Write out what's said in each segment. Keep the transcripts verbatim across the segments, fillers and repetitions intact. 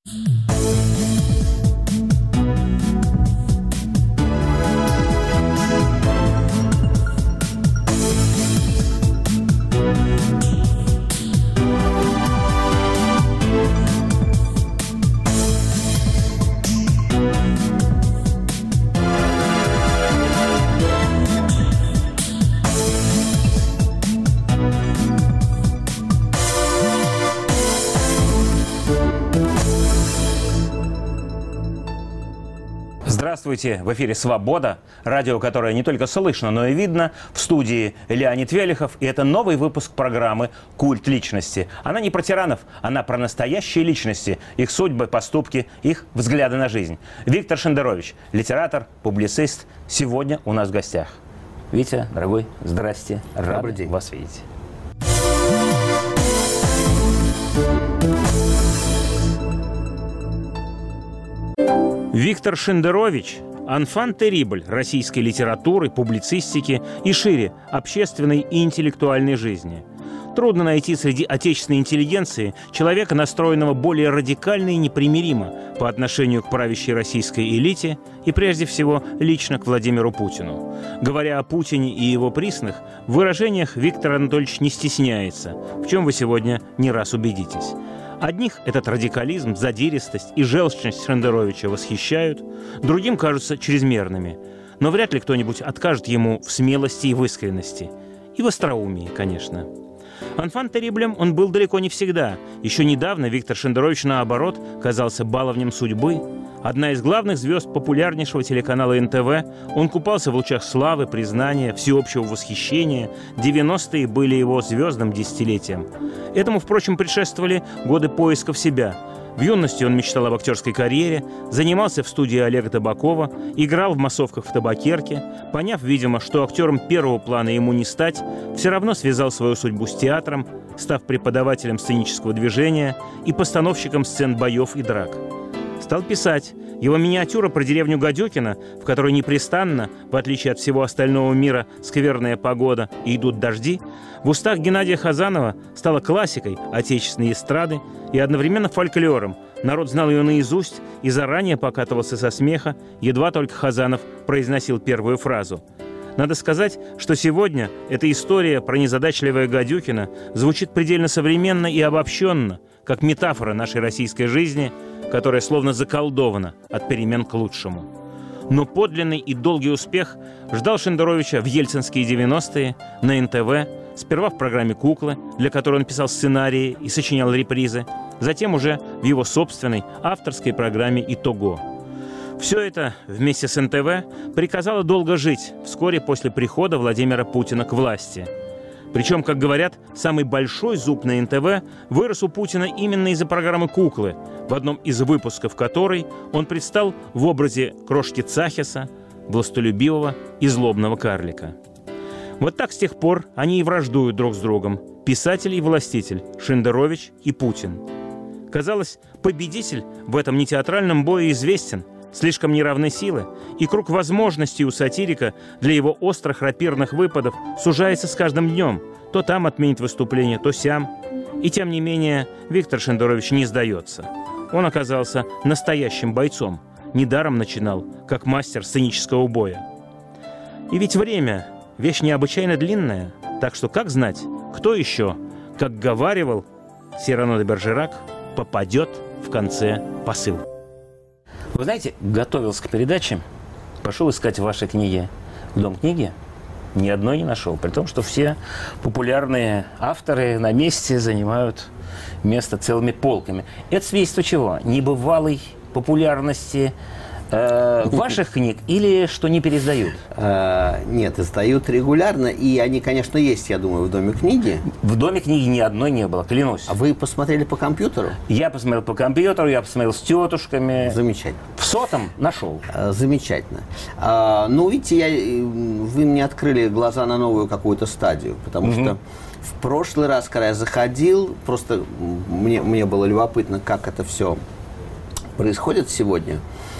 Здравствуйте! В эфире «Свобода», радио, которое не только слышно, но и видно. В студии Леонид Велихов, и это новый выпуск программы «Культ личности». Она не про тиранов, она про настоящие личности, их судьбы, поступки, их взгляды на жизнь. Виктор Шендерович, литератор, публицист, сегодня у нас в гостях. Витя, дорогой, здрасте, рад вас видеть. Виктор Шендерович – анфан терибль российской литературы, публицистики и шире общественной и интеллектуальной жизни. Трудно найти среди отечественной интеллигенции человека, настроенного более радикально и непримиримо по отношению к правящей российской элите и, прежде всего, лично к Владимиру Путину. Говоря о Путине и его приснах, в выражениях Виктор Анатольевич не стесняется, в чем вы сегодня не раз убедитесь. Одних этот радикализм, задиристость и желчность Шендеровича восхищают, другим кажутся чрезмерными. Но вряд ли кто-нибудь откажет ему в смелости и в искренности. И в остроумии, конечно. Анфан териблем он был далеко не всегда. Еще недавно Виктор Шендерович, наоборот, казался баловнем судьбы. Одна из главных звезд популярнейшего телеканала эн тэ вэ, он купался в лучах славы, признания, всеобщего восхищения. девяностые были его звездным десятилетием. Этому, впрочем, предшествовали годы поисков себя. В юности он мечтал об актерской карьере, занимался в студии Олега Табакова, играл в массовках в табакерке. Поняв, видимо, что актером первого плана ему не стать, все равно связал свою судьбу с театром, став преподавателем сценического движения и постановщиком сцен боев и драк. Стал писать. Его миниатюра про деревню Гадюкино, в которой непрестанно, в отличие от всего остального мира, скверная погода и идут дожди, в устах Геннадия Хазанова стала классикой отечественной эстрады и одновременно фольклором. Народ знал ее наизусть и заранее покатывался со смеха, едва только Хазанов произносил первую фразу. Надо сказать, что сегодня эта история про незадачливое Гадюкино звучит предельно современно и обобщенно, как метафора нашей российской жизни, которая словно заколдована от перемен к лучшему. Но подлинный и долгий успех ждал Шендеровича в ельцинские девяностые на эн тэ вэ, сперва в программе «Куклы», для которой он писал сценарии и сочинял репризы, затем уже в его собственной авторской программе «Итого». Все это вместе с эн тэ вэ приказало долго жить вскоре после прихода Владимира Путина к власти. Причем, как говорят, самый большой зуб на эн тэ вэ вырос у Путина именно из-за программы «Куклы», в одном из выпусков которой он предстал в образе крошки Цахиса, властолюбивого и злобного карлика. Вот так с тех пор они и враждуют друг с другом – писатель и властитель, Шендерович и Путин. Казалось, победитель в этом нетеатральном бое известен, слишком неравны силы, и круг возможностей у сатирика для его острых рапирных выпадов сужается с каждым днем. То там отменит выступление, то сям. И тем не менее Виктор Шендерович не сдается. Он оказался настоящим бойцом. Недаром начинал, как мастер сценического боя. И ведь время – вещь необычайно длинная, так что как знать, кто еще, как говаривал Сирано де Бержерак, попадет в конце посыл. Вы знаете, готовился к передаче, пошел искать ваши книги в Дом книги, ни одной не нашел. При том, что все популярные авторы на месте занимают место целыми полками. Это свидетельство чего? Небывалой популярности э, ваших книг или что не переиздают? А, нет, издают регулярно, и они, конечно, есть, я думаю, в Доме книги. В Доме книги ни одной не было, клянусь. А вы посмотрели по компьютеру? Я посмотрел по компьютеру, я посмотрел с тетушками. Замечательно. В сотом нашел. А, замечательно. А, ну, видите, я, вы мне открыли глаза на новую какую-то стадию, потому угу. что в прошлый раз, когда я заходил, просто мне, мне было любопытно, как это все происходит сегодня.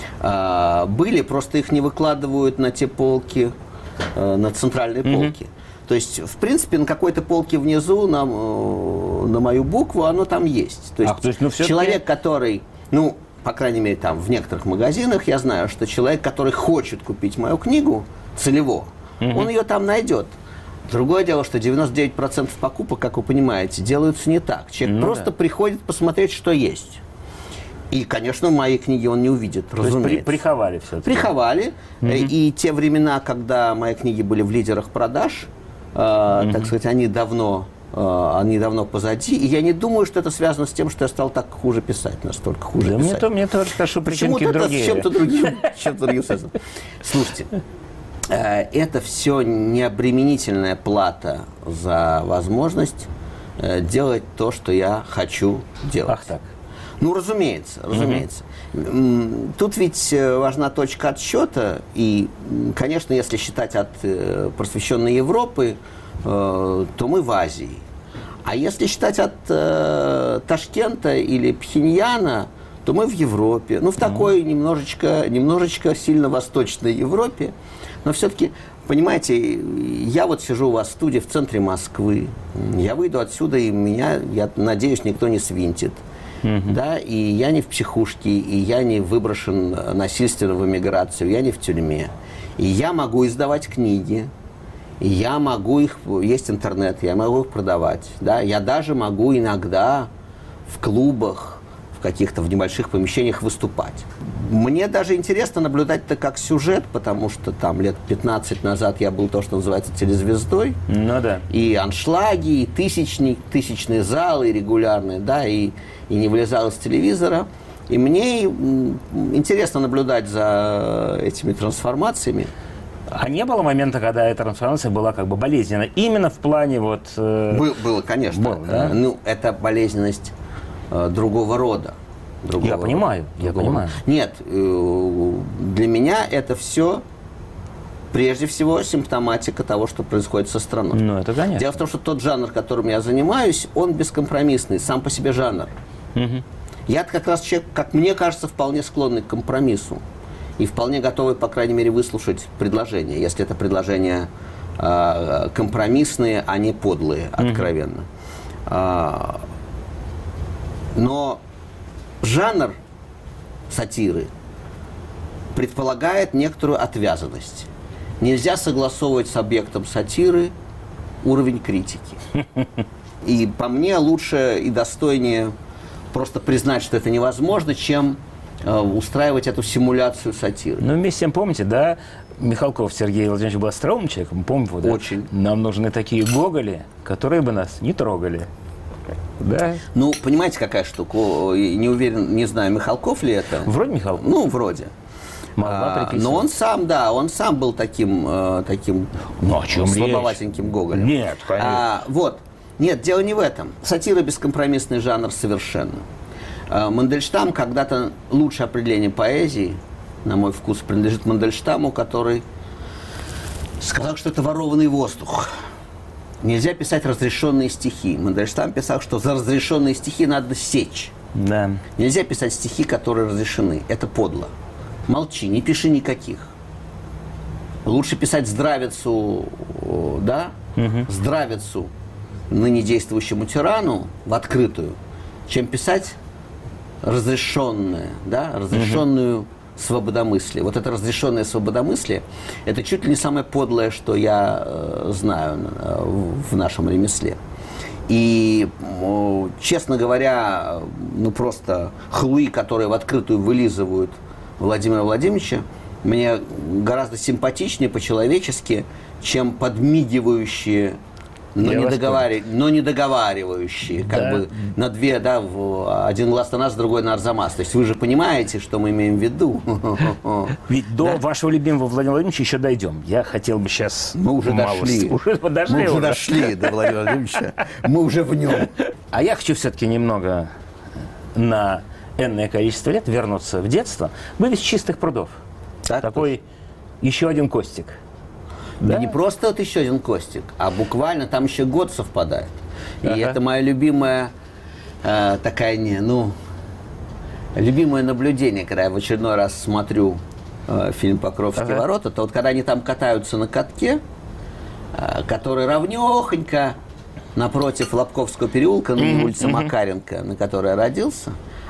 А, были, просто их не выкладывают на те полки, а, на центральные mm-hmm. полки. То есть, в принципе, на какой-то полке внизу, на, на мою букву, оно там есть. То есть, а, то есть ну, человек, который ну, по крайней мере, там, в некоторых магазинах я знаю, что человек, который хочет купить мою книгу целево, mm-hmm. он ее там найдет. Другое дело, что девяносто девять процентов покупок, как вы понимаете, делаются не так. Человек ну, просто да. приходит посмотреть, что есть. И, конечно, мои книги он не увидит, То разумеется. Есть при, приховали все-таки. Приховали. Mm-hmm. И те времена, когда мои книги были в лидерах продаж, э, mm-hmm. так сказать, они давно... они давно позади, и я не думаю, что это связано с тем, что я стал так хуже писать, настолько хуже да писать. Мне, то, мне тоже кажется, причинки Почему-то другие. Это с чем-то другим, чем-то другим связано. Слушайте, это все необременительная плата за возможность делать то, что я хочу делать. Ах так. Ну, разумеется, разумеется. Mm-hmm. Тут ведь важна точка отсчета, и, конечно, если считать от просвещенной Европы, то мы в Азии. А если считать от э, Ташкента или Пхеньяна, то мы в Европе. Ну, в такой немножечко, немножечко сильно восточной Европе. Но все-таки, понимаете, я вот сижу у вас в студии в центре Москвы. Я выйду отсюда, и меня, я надеюсь, никто не свинтит. Mm-hmm. Да? И я не в психушке, и я не выброшен насильственно в эмиграцию, я не в тюрьме. И я могу издавать книги. Я могу их, есть интернет, я могу их продавать. Да? Я даже могу иногда в клубах, в каких-то в небольших помещениях выступать. Мне даже интересно наблюдать это как сюжет, потому что там лет пятнадцать назад я был то, что называется телезвездой. Ну да. И аншлаги, и тысячник, тысячные залы регулярные, да, и, и не вылезал из телевизора. И мне интересно наблюдать за этими трансформациями. А не было момента, когда эта трансформация была как бы болезненна? Именно в плане вот... Э... Был, было, конечно. Был, да? Ну, это болезненность э, другого рода. Другого я рода, понимаю, другого. я понимаю. Нет, э, для меня это все, прежде всего, симптоматика того, что происходит со страной. Ну, это конечно. Дело в том, что тот жанр, которым я занимаюсь, он бескомпромиссный, сам по себе жанр. Угу. Я как раз человек, как мне кажется, вполне склонный к компромиссу. И вполне готовы, по крайней мере, выслушать предложения, если это предложения э, компромиссные, а не подлые, откровенно. Mm-hmm. Э, но жанр сатиры предполагает некоторую отвязанность. Нельзя согласовывать с объектом сатиры уровень критики. И по мне лучше и достойнее просто признать, что это невозможно, чем устраивать эту симуляцию сатиры. Ну, вместе с тем, помните, да, Михалков Сергей Владимирович был остроумным человеком, помните, да? Очень. Нам нужны такие гоголи, которые бы нас не трогали. Да? Ну, понимаете, какая штука? Не уверен, не знаю, Михалков ли это? Вроде Михалков. Ну, вроде. А, но он сам, да, он сам был таким, э, таким ну, о чем слабоватеньким речь? Гоголем. Нет, конечно. А, вот. Нет, дело не в этом. Сатира бескомпромиссный жанр совершенно. Мандельштам когда-то лучшее определение поэзии, на мой вкус, принадлежит Мандельштаму, который сказал, что это ворованный воздух. Нельзя писать разрешенные стихи. Мандельштам писал, что за разрешенные стихи надо сечь. Да. Нельзя писать стихи, которые разрешены. Это подло. Молчи, не пиши никаких. Лучше писать здравицу, да, угу. здравицу ныне действующему тирану в открытую, чем писать разрешенное, да, разрешенную угу. свободомыслие. Вот это разрешенное свободомыслие, это чуть ли не самое подлое, что я э, знаю э, в нашем ремесле. И, э, честно говоря, ну просто хлуи, которые в открытую вылизывают Владимира Владимировича, мне гораздо симпатичнее по-человечески, чем подмигивающие, но не, договари... но не договаривающие, как да. бы на две, да, в... один глаз на нас, другой на Арзамас. То есть вы же понимаете, что мы имеем в виду. Ведь до да? вашего любимого Владимира Владимировича еще дойдем. Я хотел бы сейчас... Мы уже дошли. Уже подошли. Мы уже уже дошли до Владимира Владимировича. Мы уже в нем. А я хочу все-таки немного на энное количество лет вернуться в детство. Вы из Чистых прудов. Так, такой точно. Еще один Костик. Да? Не просто вот еще один Костик, а буквально там еще год совпадает. И ага. это моя любимая э, такая, не, ну, любимое наблюдение, когда я в очередной раз смотрю э, фильм «Покровские ага. ворота», то вот когда они там катаются на катке, э, который равнёхонько напротив Лобковского переулка, на улице Макаренко, на которой я родился,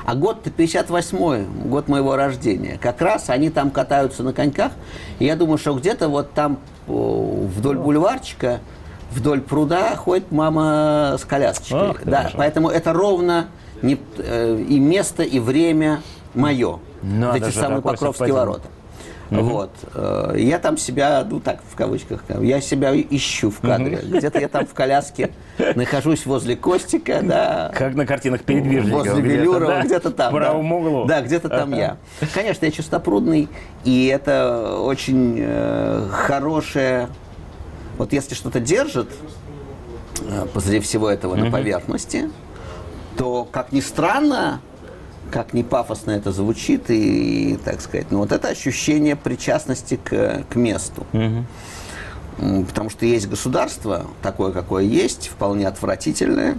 А год-то пятьдесят восьмой, год моего рождения. Как раз они там катаются на коньках. И я думаю, что где-то вот там вдоль бульварчика, вдоль пруда ходит мама с колясочкой. Ах, да, хорошо. поэтому это ровно не, э, и место, и время мое. Надо Эти же, самые такое Покровские совпадение. ворота. Вот. Э, Я там себя, ну так, в кавычках, я себя ищу в кадре. Где-то я там в коляске нахожусь возле Костика, да. Как на картинах передвижников. Возле где-то, Велюрова, да? где-то там. В правом да. углу. Да, где-то там я. Конечно, я чистопрудный, и это очень э, хорошее... Вот если что-то держит э, посреди всего этого на поверхности, то, как ни странно, как ни пафосно это звучит, и, и, так сказать, ну вот это ощущение причастности к, к месту. М, Потому что есть государство, такое, какое есть, вполне отвратительное,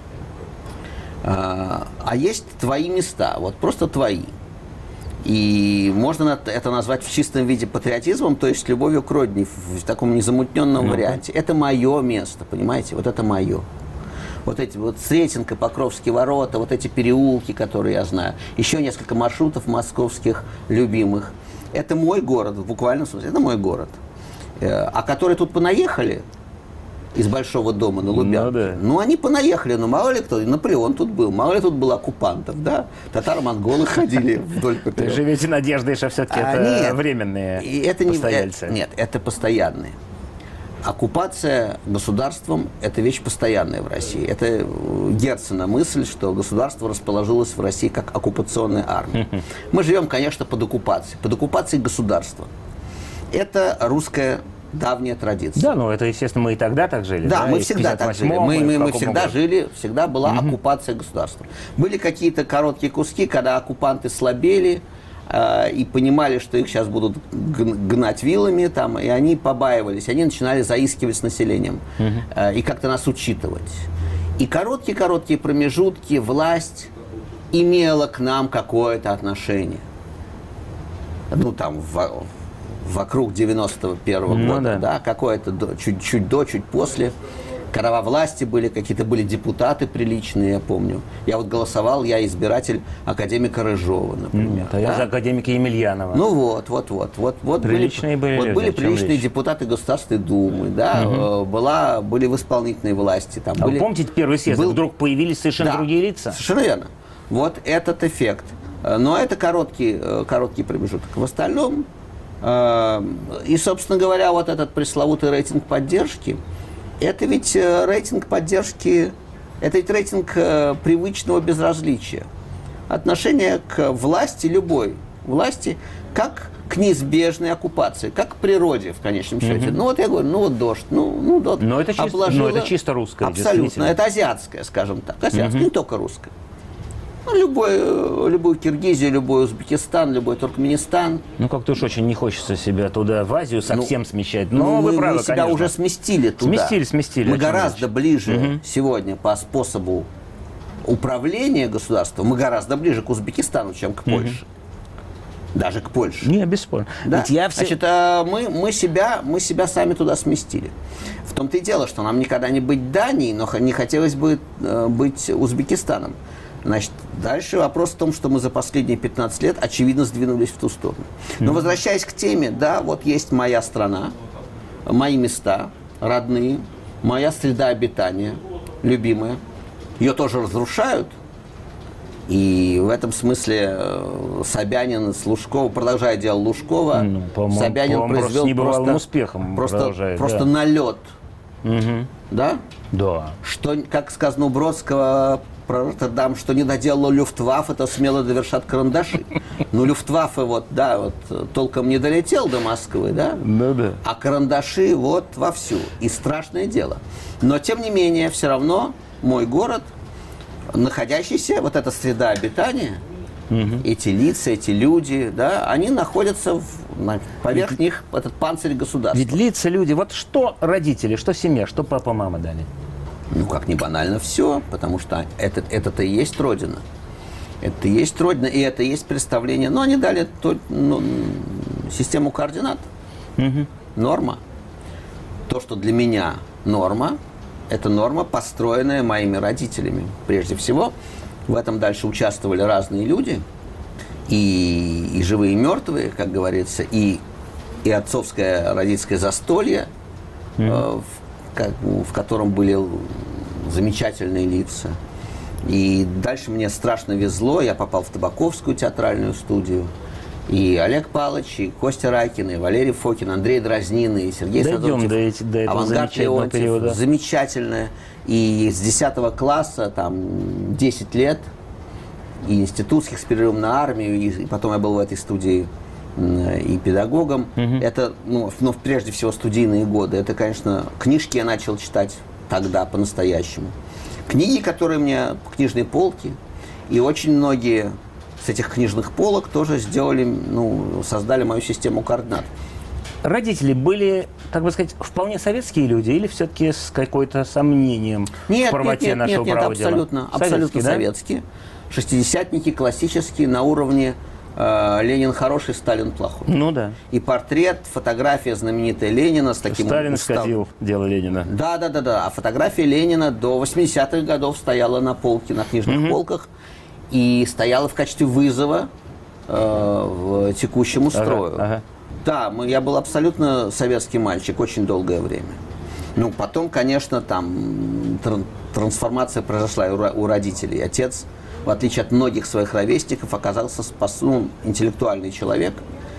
а, а есть твои места, вот просто твои. И можно это назвать в чистом виде патриотизмом, то есть любовью к родине, в таком незамутненном варианте. Это мое место, понимаете, вот это мое. Вот эти вот Сретенка, Покровские ворота, вот эти переулки, которые я знаю, еще несколько маршрутов московских любимых. Это мой город, в буквальном смысле, это мой город. Э, А которые тут понаехали из Большого дома на Лубянке, Ну да. ну они понаехали, ну мало ли кто, и Наполеон тут был, мало ли тут было оккупантов, да, татаро-монголы ходили вдоль Вы поперек. живете надеждой, что все-таки А, это нет. временные И это не, постояльцы. э, нет, это постоянные. Оккупация государством – это вещь постоянная в России. Это э, Герцена мысль, что государство расположилось в России как оккупационная армия. Мы живем, конечно, под оккупацией. Под оккупацией государства. Это русская давняя традиция. Да, ну это, естественно, мы и тогда так жили. Да, мы и в всегда так жили. пятьдесят восьмом, Мы, и в мы, мы каком всегда году. жили, всегда была оккупация государства. Были какие-то короткие куски, когда оккупанты слабели э, и понимали, что их сейчас будут г- гнать вилами, там, и они побаивались, они начинали заискивать с населением э, и как-то нас учитывать. И короткие-короткие промежутки власть имела к нам какое-то отношение. Ну, там, в, вокруг девяносто первого Ну года, да. да, какое-то до, чуть, чуть до, чуть после. Когда во власти были, какие-то были депутаты приличные, я помню. Я вот голосовал, я избиратель академика Рыжова, например. А я да. за академика Емельянова. Ну вот, вот, вот, вот, вот Приличные были вот люди, были о чем приличные речь? депутаты Государственной Думы, да, э, была, были в исполнительной власти, там А были. вы помните первый съезд? был- Вдруг появились совершенно Да, другие лица? Совершенно верно. Вот этот эффект. Э, Но это короткий, э, короткий промежуток. В остальном, э, и, собственно говоря, вот этот пресловутый рейтинг поддержки, это ведь э, рейтинг поддержки, это ведь рейтинг э, привычного безразличия. Отношение к власти, любой власти, как к неизбежной оккупации, как к природе, в конечном счете. Ну вот я говорю, ну вот дождь, ну, ну вот Но это чисто- обложила. но это чисто русское, Абсолютно, действительно. это азиатское, скажем так, азиатское, не только русское. Ну, любой, э, любую Киргизию, любой Узбекистан, любой Туркменистан. Ну, как-то уж очень не хочется себя туда, в Азию, совсем смещать. Но Ну, вы мы, правы, мы себя конечно. уже сместили туда. Сместили, сместили, Мы о чем гораздо речь. ближе сегодня по способу управления государством, мы гораздо ближе к Узбекистану, чем к Польше. Даже к Польше. Не, бесспорно. Да. Ведь я все... Значит, э, мы, мы, себя, мы себя сами туда сместили. В том-то и дело, что нам никогда не быть Данией, но х- не хотелось бы э, быть Узбекистаном. Значит, дальше вопрос в том, что мы за последние пятнадцать лет, очевидно, сдвинулись в ту сторону. Но возвращаясь к теме, да, вот есть моя страна, мои места родные, моя среда обитания, любимая. Ее тоже разрушают. И в этом смысле э, Собянин с Лужкова, продолжая дело Лужкова, Ну, по-моему, Собянин по-моему, произвел просто с небывалым просто, успехом просто, продолжает, просто да. налет. Мгм. Да? Да. Что, как сказано у Бродского про Роттердам, что не доделало Люфтваффе, это смело довершат карандаши. Ну, Люфтваффе вот, да, вот толком не долетел до Москвы, да? Ну да. А карандаши вот вовсю. И страшное дело. Но, тем не менее, все равно мой город, находящийся, вот эта среда обитания, эти лица, эти люди, да, они находятся в, на- поверх них этот панцирь государства. Ведь лица, люди, вот что родители, что семья, что папа, мама дали? Ну, как ни банально, все, потому что это, это-то и есть Родина. Это и есть Родина, и это и есть представление. Но они дали то, ну, систему координат. Норма. То, что для меня норма, это норма, построенная моими родителями. Прежде всего, В этом дальше участвовали разные люди, и, и живые, и мертвые, как говорится, и, и отцовское родительское застолье, mm-hmm. э, в, как, в котором были замечательные лица. И дальше мне страшно везло, я попал в Табаковскую театральную студию. И Олег Палыч, и Костя Райкин, и Валерий Фокин, Андрей Дрознин, и Сергей Дойдем Садовцев, до, эти, до этого Авангард Леонтьев. Периода. Замечательное. И с десятого класса, там, десять лет, и институтских с перерывом на армию, и, и потом я был в этой студии и педагогом. Угу. Это, ну, ну, прежде всего, студийные годы. Это, конечно, книжки я начал читать тогда по-настоящему. Книги, которые мне, книжные полки, и очень многие с этих книжных полок тоже сделали, ну, создали мою систему координат. Родители были, так бы сказать, вполне советские люди или все-таки с какой-то сомнением нет, в правоте нет, нет, нашего нет, права нет, абсолютно, дела? абсолютно советские, советские. Да? Шестидесятники, классические, на уровне э, Ленин хороший, Сталин плохой. Ну да. И портрет, фотография знаменитая Ленина с таким... Сталин устав... скатил дело Ленина. Да, да, да, да. А фотография Ленина до восьмидесятых годов стояла на полке, на книжных угу. полках. И стояла в качестве вызова э, в текущему строю. Ага, ага. Да, мы, я был абсолютно советский мальчик очень долгое время. Ну, потом, конечно, там тран- трансформация произошла у, у родителей. Отец, в отличие от многих своих ровесников, оказался спос... ну, интеллектуальный человек.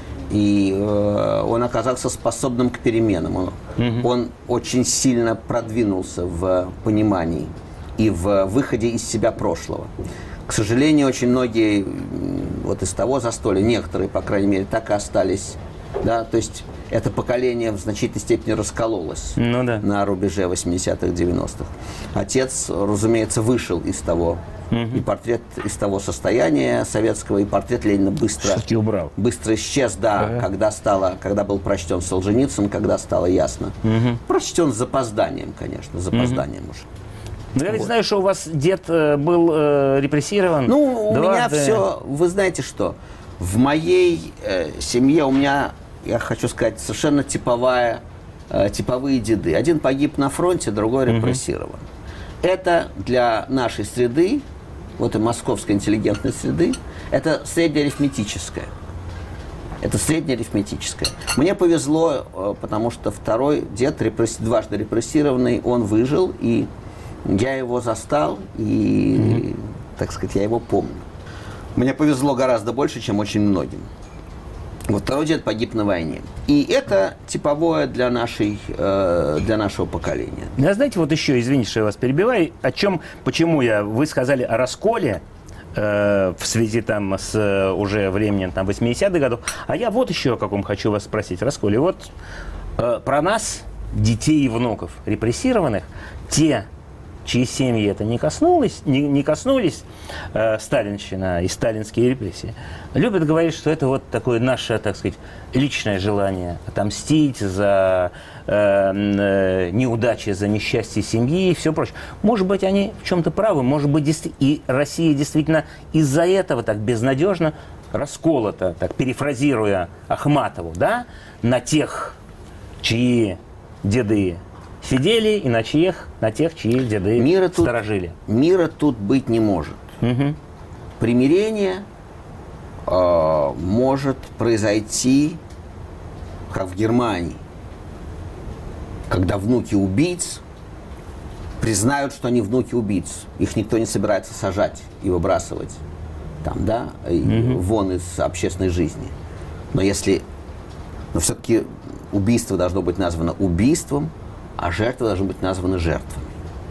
И э, он оказался способным к переменам. Он, угу. он очень сильно продвинулся в понимании и в выходе из себя прошлого. К сожалению, очень многие вот из того застолья, некоторые, по крайней мере, так и остались. Да? То есть это поколение в значительной степени раскололось ну, да. на рубеже восьмидесятых, девяностых. Отец, разумеется, вышел из того, угу. и портрет из того состояния советского, и портрет Ленина быстро, убрал. быстро исчез, да, ага. когда, стало, когда был прочтен Солженицын, когда стало ясно. Угу. Прочтен с запозданием, конечно, с запозданием угу. уже. Ну, я ведь вот. знаю, что у вас дед э, был э, репрессирован. Ну, у дважды. меня все, вы знаете что, в моей э, семье у меня, я хочу сказать, совершенно типовая, э, типовые деды. Один погиб на фронте, другой репрессирован. Угу. Это для нашей среды, вот и московской интеллигентной среды, это среднеарифметическое. Это среднеарифметическое. Мне повезло, э, потому что второй дед, репресс... дважды репрессированный, он выжил, и я его застал, и, mm-hmm. так сказать, я его помню. Мне повезло гораздо больше, чем очень многим. Вот второй дед погиб на войне. И это типовое для, нашей, э, для нашего поколения. Я, знаете, вот еще, извините, что я вас перебиваю, о чем, почему я, вы сказали о расколе э, в связи там с э, уже временем там, восьмидесятых годов, а я вот еще о каком хочу вас спросить, расколе. Вот э, про нас, детей и внуков репрессированных, те, чьи семьи это не коснулись, не, не коснулись, э, сталинщина и сталинские репрессии, любят говорить, что это вот такое наше, так сказать, личное желание отомстить за э, э, неудачи, за несчастье семьи и все прочее. Может быть, они в чем-то правы, может быть, и Россия действительно из-за этого так безнадежно расколота, так перефразируя Ахматову, да, на тех, чьи деды сидели, и на, чьих, на тех, чьи деды мира сторожили. Тут, мира тут быть не может. Угу. Примирение э, может произойти, как в Германии, когда внуки убийц признают, что они внуки убийц. Их никто не собирается сажать и выбрасывать там, да, угу. вон из общественной жизни. Но если... Но все-таки убийство должно быть названо убийством, а жертвы должны быть названы жертвами.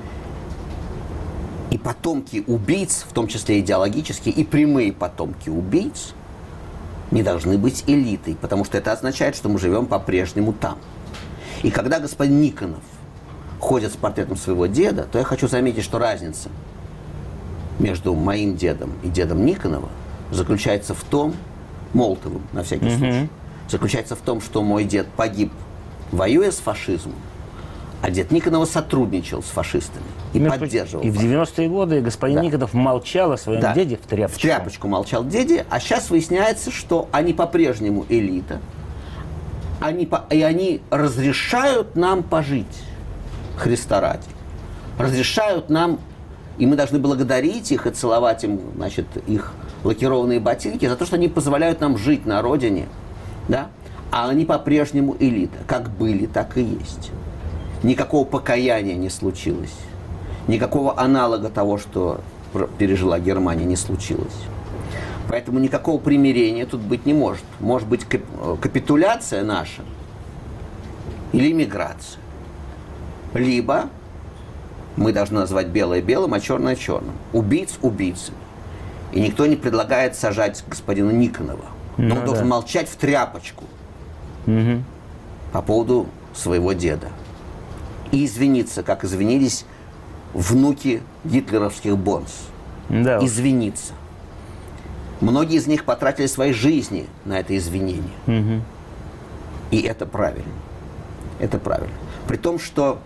И потомки убийц, в том числе идеологические, и прямые потомки убийц, не должны быть элитой, потому что это означает, что мы живем по-прежнему там. И когда господин Никонов ходит с портретом своего деда, то я хочу заметить, что разница между моим дедом и дедом Никонова заключается в том, Молотовым, на всякий mm-hmm. случай, заключается в том, что мой дед погиб, воюя с фашизмом, а дед Никонова сотрудничал с фашистами и ну, поддерживал. И в девяностые годы господин да. Никонов молчал о своем да. деде в тряпочку. В тряпочку молчал деде, а сейчас выясняется, что они по-прежнему элита, они по... и они разрешают нам пожить, Христа ради, разрешают нам И мы должны благодарить их и целовать им, значит, их лакированные ботинки за то, что они позволяют нам жить на родине, да? А они по-прежнему элита. Как были, так и есть. Никакого покаяния не случилось. Никакого аналога того, что пережила Германия, не случилось. Поэтому никакого примирения тут быть не может. Может быть капитуляция наша или миграция. Либо мы должны назвать белое белым, а черное черным. Убийц убийцами. И никто не предлагает сажать господина Никонова. Но ну, он должен да. молчать в тряпочку угу. по поводу своего деда. И извиниться, как извинились внуки гитлеровских бонс. Да. Извиниться. Многие из них потратили свои жизни на это извинение. Угу. И это правильно. Это правильно. При том, что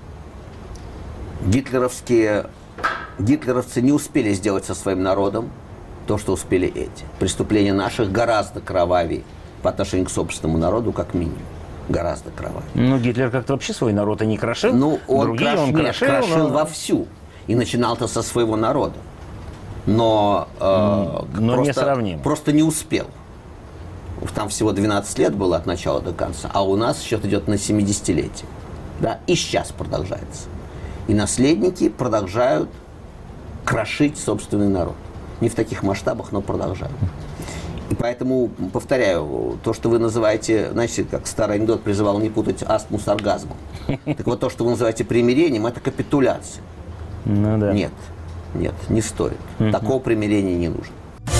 гитлеровские, гитлеровцы не успели сделать со своим народом то, что успели эти. Преступления наших гораздо кровавее по отношению к собственному народу, как минимум. Гораздо кровавее. Ну, Гитлер как-то вообще свой народ и не крошил. Ну, он, Другие краш... он Нет, крошил, крошил но... вовсю. И начинал-то со своего народа. Но, э, но просто, не сравним. Просто не успел. Там всего двенадцать лет было от начала до конца. А у нас счет идет на семидесятилетие. Да? И сейчас продолжается. И наследники продолжают крошить собственный народ. Не в таких масштабах, но продолжают. И поэтому, повторяю, то, что вы называете, знаете, как старый анекдот призывал не путать астму с оргазмом. Так вот, то, что вы называете примирением, это капитуляция. Ну, да. Нет, нет, не стоит. Угу. Такого примирения не нужно.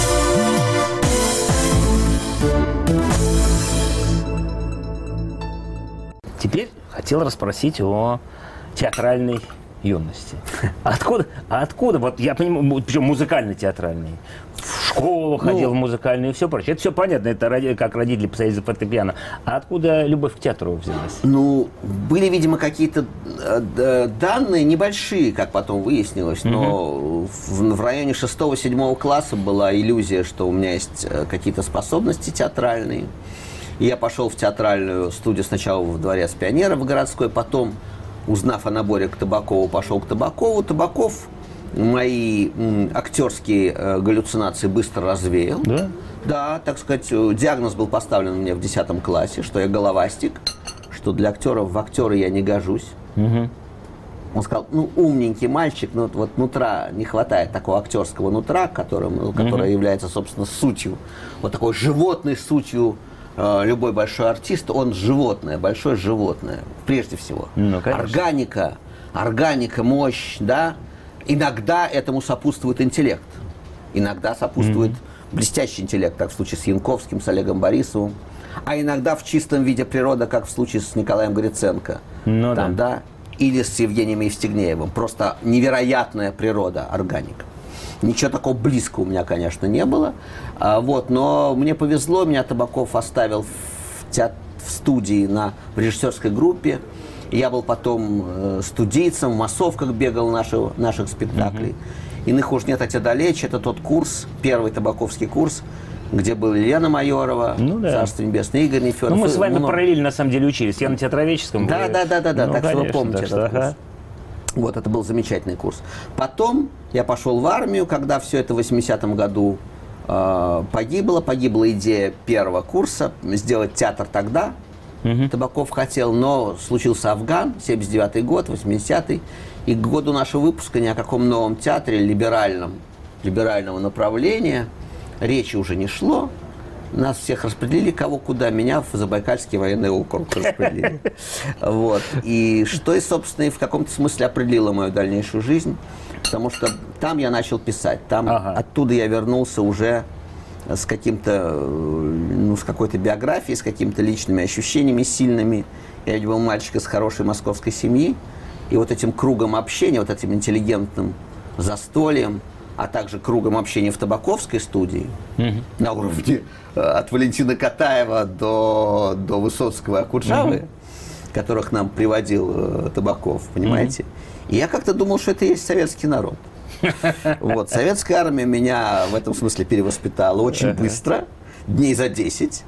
Теперь хотел расспросить о театральной юности. Откуда? Откуда? Вот я понимаю, причем музыкально-театральный. В школу ходил, ну, в музыкальную и все прочее. Это все понятно, это ради, как родители писали за фортепиано. А откуда любовь к театру взялась? Ну, были, видимо, какие-то э, данные небольшие, как потом выяснилось, но угу. в, в районе шестого-седьмого класса была иллюзия, что у меня есть какие-то способности театральные. И я пошел в театральную студию сначала в Дворец пионеров городской, потом, узнав о наборе к Табакову, пошел к Табакову. Табаков мои м, актерские э, галлюцинации быстро развеял. Да? Да, так сказать, диагноз был поставлен мне в десятом классе, что я головастик, что для актеров в актеры я не гожусь. Угу. Он сказал, ну, умненький мальчик, но вот, вот нутра, не хватает такого актерского нутра, которым, которое угу. является, собственно, сутью, вот такой животной сутью. Любой большой артист, он животное, большое животное, прежде всего. Ну, органика, органика, мощь, да. Иногда этому сопутствует интеллект. Иногда сопутствует mm-hmm. блестящий интеллект, как в случае с Янковским, с Олегом Борисовым. А иногда в чистом виде природа, как в случае с Николаем Гриценко. Ну, там, да. Да, или с Евгением Евстигнеевым. Просто невероятная природа, органика. Ничего такого близкого у меня, конечно, не было. А, вот, но мне повезло, меня Табаков оставил в, театр, в студии на в режиссерской группе. Я был потом э, студийцем, в массовках бегал нашего, наших спектаклей. Mm-hmm. Иных уж нет, а те далече. Это тот курс, первый табаковский курс, где была Елена Майорова, ну, да. Царство небесное, Игорь Нефедов. Ну, мы с вами много... параллельно, на самом деле, учились. Я на театроведческом. Да, вы... да, да, да, да. Ну, так конечно, что вы помните что, этот ага. курс. Вот, это был замечательный курс. Потом я пошел в армию, когда все это в восьмидесятом году э, погибло. Погибла идея первого курса сделать театр тогда. Угу. Табаков хотел, но случился Афган, семьдесят девятый год, восьмидесятый. И к году нашего выпуска ни о каком новом театре либеральном, либерального направления речи уже не шло. Нас всех распределили, кого куда. Меня в Забайкальский военный округ распределили. Вот. И что, и, собственно, и в каком-то смысле определило мою дальнейшую жизнь. Потому что там я начал писать. Там ага. оттуда я вернулся уже с каким-то, ну, с какой-то биографией, с какими-то личными ощущениями сильными. Я ведь был мальчик из хорошей московской семьи. И вот этим кругом общения, вот этим интеллигентным застольем, а также кругом общения в Табаковской студии, mm-hmm. на уровне э, от Валентина Катаева до, до Высоцкого и Акуджавы, mm-hmm. которых нам приводил э, Табаков, понимаете? Mm-hmm. И я как-то думал, что это и есть советский народ. Вот, советская армия меня в этом смысле перевоспитала очень быстро, дней за десять.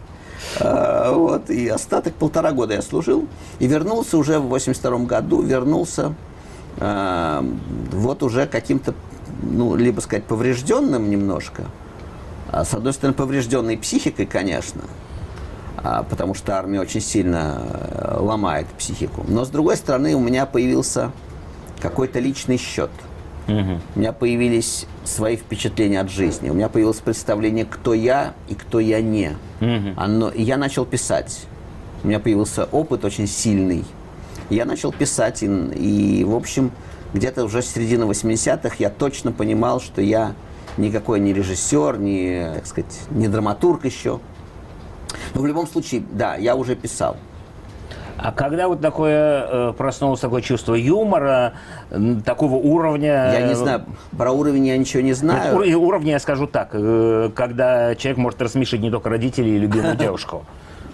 Uh, вот, и остаток полтора года я служил. И вернулся уже в восемьдесят втором году, вернулся э, вот уже каким-то, ну, либо сказать, поврежденным немножко, а, с одной стороны, поврежденной психикой, конечно, а, потому что армия очень сильно ломает психику, но с другой стороны, у меня появился какой-то личный счет. Угу. У меня появились свои впечатления от жизни, у меня появилось представление, кто я и кто я не. Угу. Оно, и я начал писать. У меня появился опыт очень сильный. Я начал писать, и, и в общем, где-то уже с середины восьмидесятых я точно понимал, что я никакой не режиссер, не, так сказать, не драматург еще. Но в любом случае, да, я уже писал. А когда вот такое э, проснулось такое чувство юмора, э, такого уровня... Я не знаю, про уровень я ничего не знаю. Вот, уровня я скажу так, э, когда человек может рассмешить не только родителей и любимую девушку.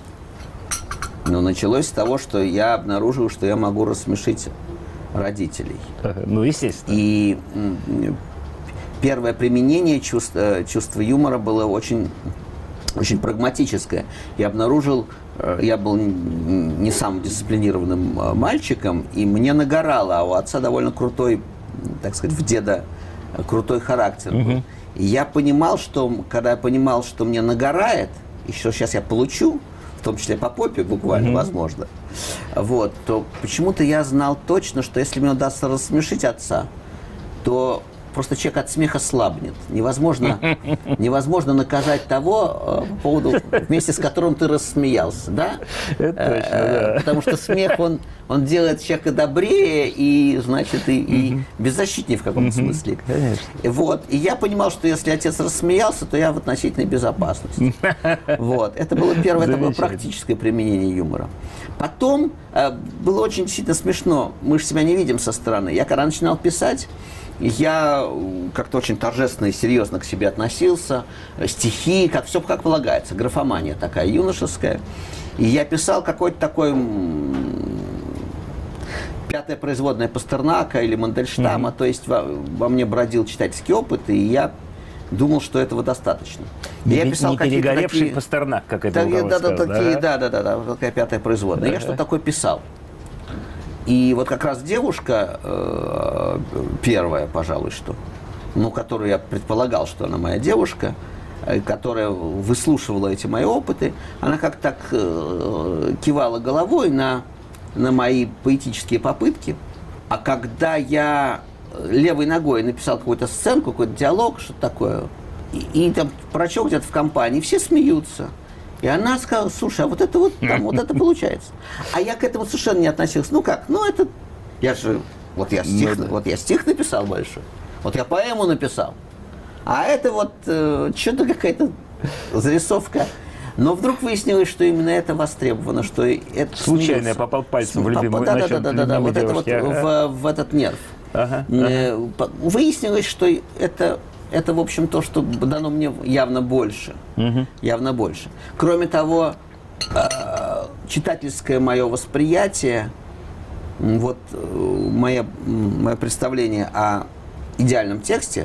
Ну, началось с того, что я обнаружил, что я могу рассмешить родителей. Ну, естественно. И первое применение чувства, чувства юмора было очень, очень прагматическое. Я обнаружил... Я был не самым дисциплинированным мальчиком, и мне нагорало, а у отца довольно крутой, так сказать, в деда крутой характер был. Угу. И я понимал, что, когда я понимал, что мне нагорает, и что сейчас я получу, в том числе по попе буквально, угу. возможно, вот, то почему-то я знал точно, что если мне удастся рассмешить отца, то просто человек от смеха слабнет. Невозможно, невозможно наказать того, по поводу, вместе с которым ты рассмеялся, да? Это точно, да. Потому что смех, он, он делает человека добрее и, значит, и, и беззащитнее в каком-то смысле. Конечно. Вот. И я понимал, что если отец рассмеялся, то я в относительной безопасности. Вот. Это было первое, это было практическое применение юмора. Потом э, было очень действительно смешно. Мы же себя не видим со стороны. Я когда начинал писать, я как-то очень торжественно и серьезно к себе относился. Стихи, как все как полагается. Графомания такая юношеская. И я писал какой-то такой пятая производная Пастернака или Мандельштама. Mm-hmm. То есть во, во мне бродил читательский опыт, и я думал, что этого достаточно. Не, я писал не перегоревший такие, Пастернак, как это так, да, сказал, да, да? Такие, да, да, да, да, такая пятая производная. Да. Я что такое писал. И вот как раз девушка, э, первая, пожалуй, что, ну, которую я предполагал, что она моя девушка, э, которая выслушивала эти мои опыты, она как так э, кивала головой на, на мои поэтические попытки. А когда я левой ногой написал какую-то сценку, какой-то диалог, что-то такое, и, и там прочел где-то в компании, все смеются. И она сказала: слушай, а вот это вот, там, вот это получается. А я к этому совершенно не относился. Ну как, ну это, я же, вот я стих, ну, да. вот я стих написал большой, вот я поэму написал, а это вот э, что-то какая-то зарисовка. Но вдруг выяснилось, что именно это востребовано, что это случайно я попал пальцем в любимую, да, да, да, да, да, да, вот это вот ага. в, в этот нерв. Ага, ага. Выяснилось, что это Это, в общем, то, что дано мне явно больше. Угу. Явно больше. Кроме того, читательское мое восприятие, вот мое, мое представление о идеальном тексте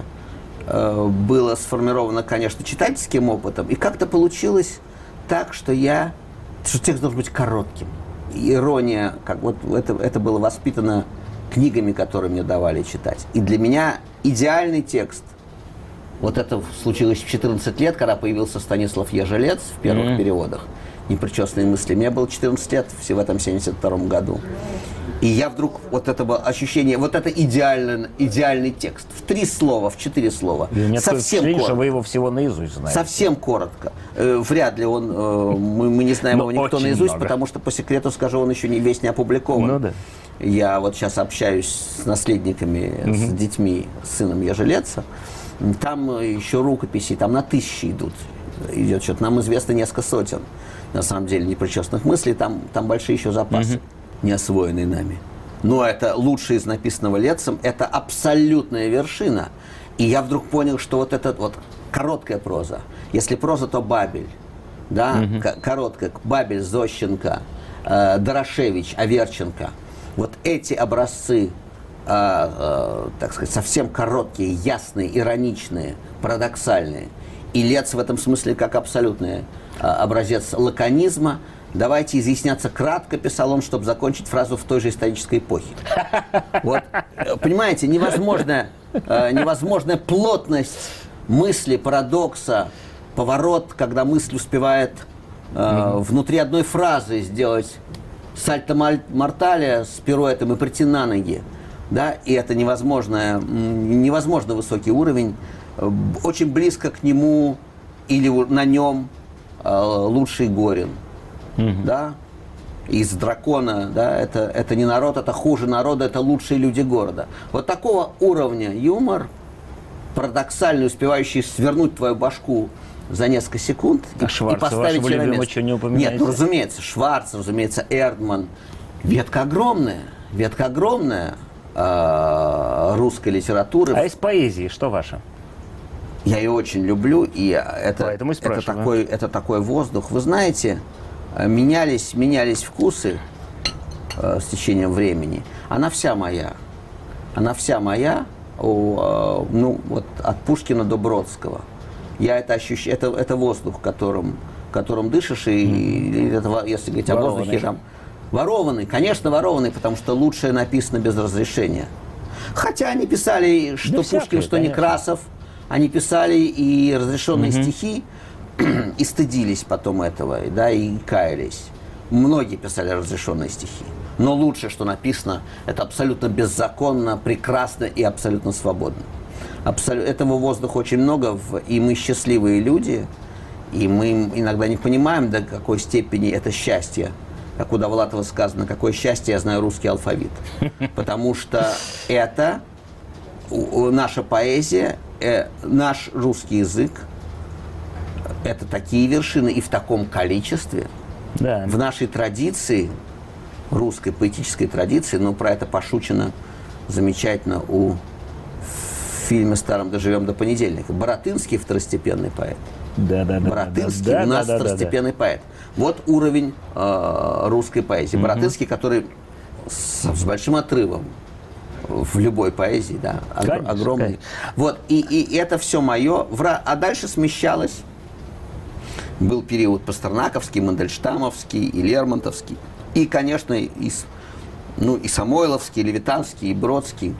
было сформировано, конечно, читательским опытом. И как-то получилось так, что я... что текст должен быть коротким. Ирония, как вот это, это было воспитано книгами, которые мне давали читать. И для меня идеальный текст. Вот это случилось в четырнадцать лет, когда появился Станислав Ежелец в первых mm-hmm. переводах. «Непричесанные мысли». Мне было четырнадцать лет в этом семьдесят втором году. И я вдруг, вот это было ощущение, вот это идеальный, идеальный текст. В три слова, в четыре слова. Мне совсем коротко. Что вы его всего наизусть знаете. Совсем коротко. Э, вряд ли он, э, мы, мы не знаем его никто наизусть, много. Потому что, по секрету скажу, он еще не весь не опубликован. Ну, да. Я вот сейчас общаюсь с наследниками, mm-hmm. с детьми, с сыном Ежелеца. Там еще рукописи, там на тысячи идут. Идет что-то. Нам известно несколько сотен, на самом деле, непричесанных мыслей. Там, там большие еще запасы, mm-hmm. не освоенные нами. Но это лучшее из написанного Летцем, это абсолютная вершина. И я вдруг понял, что вот эта вот короткая проза. Если проза, то Бабель. Да? Mm-hmm. К- короткая. Бабель, Зощенко, э, Дорошевич, Аверченко. Вот эти образцы, э, э, так сказать, совсем короткие, ясные, ироничные, парадоксальные. И Летц в этом смысле как абсолютный э, образец лаконизма. давайте изъясняться кратко, писал он, чтобы закончить фразу в той же исторической эпохе. Вот, понимаете, невозможная, невозможная плотность мысли, парадокса, поворот, когда мысль успевает э, внутри одной фразы сделать сальто-мортале с пируэтом и прийти на ноги. Да? И это невозможно, невозможно высокий уровень. Очень близко к нему или на нем э, лучший Горин. Mm-hmm. Да? Из «Дракона». Да? Это, это не народ, это хуже народа, это лучшие люди города. Вот такого уровня юмор, парадоксальный, успевающий свернуть твою башку за несколько секунд а и, Шварца, и поставить ее на место. Не упоминаете? Нет, ну, разумеется, Шварц, разумеется, Эрдман. Ветка огромная, ветка огромная э, русской литературы. А из поэзии что ваше? Я ее очень люблю, и это, это, такой, это такой воздух. Вы знаете, менялись, менялись вкусы э, с течением времени. Она вся моя. Она вся моя. О, ну, вот от Пушкина до Бродского. Я это ощущаю, это, это воздух, которым, которым дышишь, и, и это, если говорить о воздухе, там, ворованный, конечно, ворованный, потому что лучшее написано без разрешения. Хотя они писали, что да Пушкин, всякое, что конечно. Некрасов, они писали и разрешенные угу. стихи, и стыдились потом этого, да, и каялись. Многие писали разрешенные стихи. Но лучшее, что написано, это абсолютно беззаконно, прекрасно и абсолютно свободно. Абсолют... Этого воздуха очень много, и мы счастливые люди, и мы иногда не понимаем, до какой степени это счастье. Как у Довлатова сказано, какое счастье, я знаю русский алфавит. Потому что это наша поэзия, наш русский язык, это такие вершины и в таком количестве. Да. В нашей традиции, русской поэтической традиции, но про это пошучено замечательно у в фильме старом «Доживем до понедельника». Баратынский второстепенный поэт. Да, да, да. Баратынский да, у нас да, да, второстепенный да, да. поэт. Вот уровень э, русской поэзии. Mm-hmm. Баратынский, который с, с большим отрывом в любой поэзии, да, конечно, огромный. Конечно. Вот, и, и это все мое. А дальше смещалось. Был период пастернаковский, мандельштамовский и лермонтовский. И, конечно, и, ну, и самойловский, и левитанский, и бродский.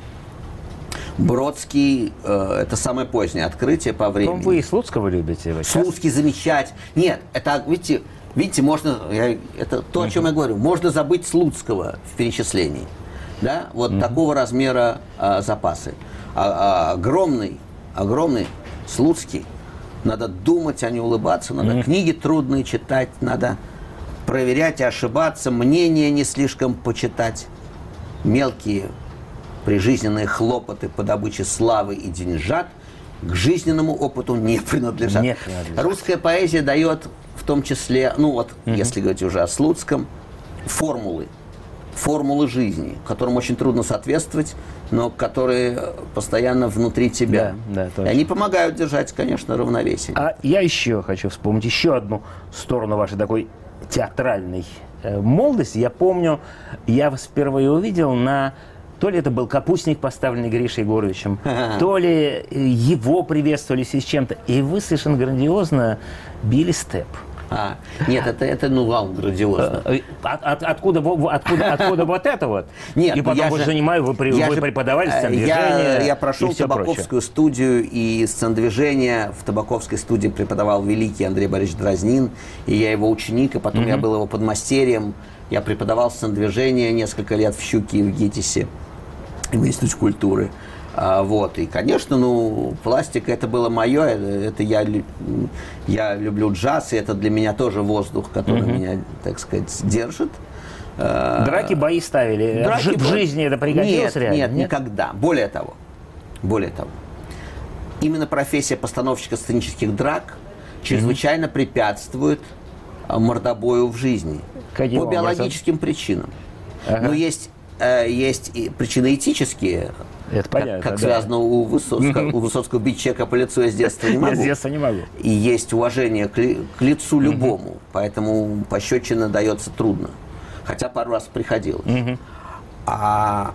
Бродский э, – это самое позднее открытие по времени. Вы и Слуцкого любите? Слуцкий замечательный. Нет, это, видите, видите можно, я, это то, о чем uh-huh. я говорю, можно забыть Слуцкого в перечислении. Да? Вот uh-huh. такого размера э, запасы. А, а, огромный, огромный Слуцкий. Надо думать, а не улыбаться. Надо uh-huh. книги трудные читать, надо проверять и ошибаться, мнения не слишком почитать, мелкие прижизненные хлопоты по добыче славы и деньжат к жизненному опыту не принадлежат. Не принадлежат. Русская поэзия дает в том числе, ну вот, угу. если говорить уже о Слуцком, формулы. Формулы жизни, которым очень трудно соответствовать, но которые постоянно внутри тебя. Да, да, и они помогают держать, конечно, равновесие. А я еще хочу вспомнить еще одну сторону вашей такой театральной э, молодости. Я помню, я вас впервые увидел на... То ли это был капустник, поставленный Гришей Егоровичем, А-а-а. то ли его приветствовали с чем-то. И вы совершенно грандиозно били степ. А, нет, это, это ну, вау, грандиозно. От, от, откуда, откуда, откуда вот это вот? Нет, и потом я вы же, занимаю, вы, при, вы же, преподавали сцендвижение. Я, я прошел Табаковскую прочее. студию, и сцендвижение в Табаковской студии преподавал великий Андрей Борисович Дразнин, и я его ученик, и потом mm-hmm. я был его подмастерьем. Я преподавал сцендвижение несколько лет в «Щуке» и в ГИТИСе, в Институте культуры. А, вот. И, конечно, ну, пластика – это было мое, это, это я, я люблю джаз, и это для меня тоже воздух, который mm-hmm. меня, так сказать, держит. Драки, бои ставили? Драки, в жизни это пригодилось нет, реально? Нет, нет, никогда. Более того, более того, именно профессия постановщика сценических драк чрезвычайно mm-hmm. препятствует мордобою в жизни. Каким по образом? Биологическим причинам. Ага. Но есть, э, есть и причины этические. Это понятно, как, как да. связано у Высоцкого. У Высоцкого бить человека по лицу я с детства не могу. Я с детства не могу. И есть уважение к, к лицу любому. Угу. Поэтому пощечина дается трудно. Хотя пару раз приходилось. Угу. А,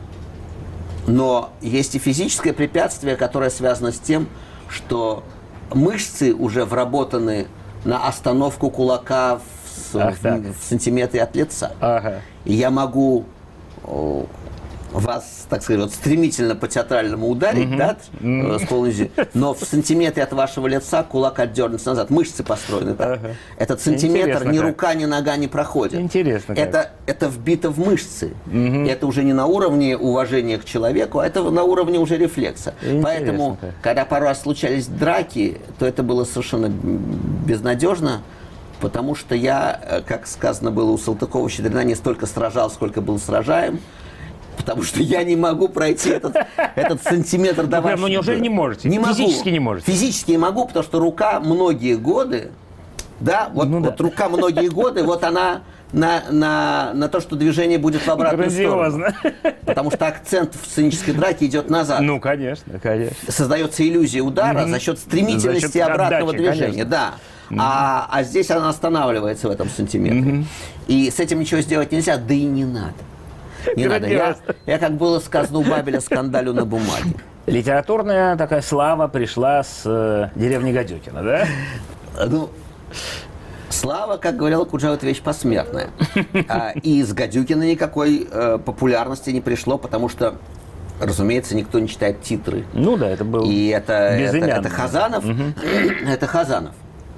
но есть и физическое препятствие, которое связано с тем, что мышцы уже вработаны на остановку кулака в в, в сантиметре от лица. Ага. И я могу о, вас, так сказать, вот, стремительно по-театральному ударить, mm-hmm. да, mm-hmm. с полностью, но в сантиметре от вашего лица кулак отдернется назад. Мышцы построены так. Ага. Этот сантиметр Интересно ни как. рука, ни нога не проходит. Интересно это, это вбито в мышцы. Mm-hmm. Это уже не на уровне уважения к человеку, а это на уровне уже рефлекса. Интересно Поэтому, как. когда пару раз случались драки, то это было совершенно безнадежно. Потому что я, как сказано было у Салтыкова-Щедрина, не столько сражал, сколько был сражаем. Потому что я не могу пройти этот, этот сантиметр до вашего. Ну, неужели не можете? Не могу. Физически не можете? Физически не могу, потому что рука многие годы, да, вот, ну, вот да. рука многие годы, вот она на, на, на то, что движение будет в обратную Грандиозно. сторону. Потому что акцент в сценической драке идет назад. Ну, конечно, конечно. Создается иллюзия удара mm-hmm. за счет стремительности за счет обратного отдачи, движения. Конечно. Да. Mm-hmm. А, а здесь она останавливается в этом сантиметре. Mm-hmm. И с этим ничего сделать нельзя, да и не надо. Не надо. Я, я, как было сказано у Бабеля, скандалю на бумаге. Литературная такая слава пришла с э, деревни Гадюкина, да? Ну, слава, как говорил Куджава, это вещь посмертная. А, и из Гадюкина никакой э, популярности не пришло, потому что, разумеется, никто не читает титры. Ну да, это был И это, это, это Хазанов. Угу. Это Хазанов.